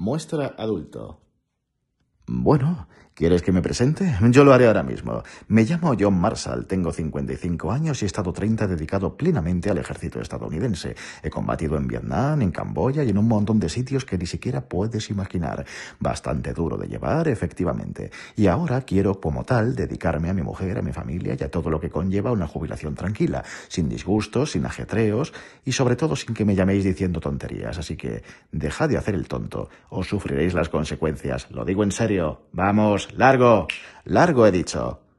Muestra adulto. Bueno, ¿quieres que me presente? Yo lo haré ahora mismo. Me llamo John Marshall, tengo 55 años y he estado 30 dedicado plenamente al ejército estadounidense. He combatido en Vietnam, en Camboya y en un montón de sitios que ni siquiera puedes imaginar. Bastante duro de llevar, efectivamente. Y ahora quiero, como tal, dedicarme a mi mujer, a mi familia y a todo lo que conlleva una jubilación tranquila, sin disgustos, sin ajetreos y sobre todo sin que me llaméis diciendo tonterías. Así que dejad de hacer el tonto o sufriréis las consecuencias. Lo digo en serio. Vamos, largo. Largo, he dicho.